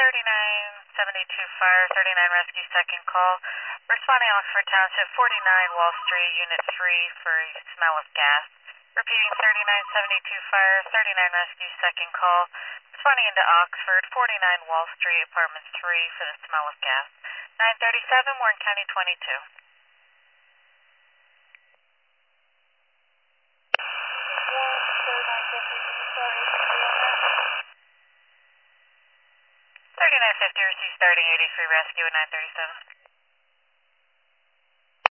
3972 fire, 39 rescue, second call. Responding Oxford Township, 49 Wall Street, Unit 3 for a smell of gas. Repeating 3972 fire, 39 rescue, second call. Responding into Oxford, 49 Wall Street, Apartment 3 for the smell of gas. 937, Warren County 22. 3950, receive starting 83 rescue at 937.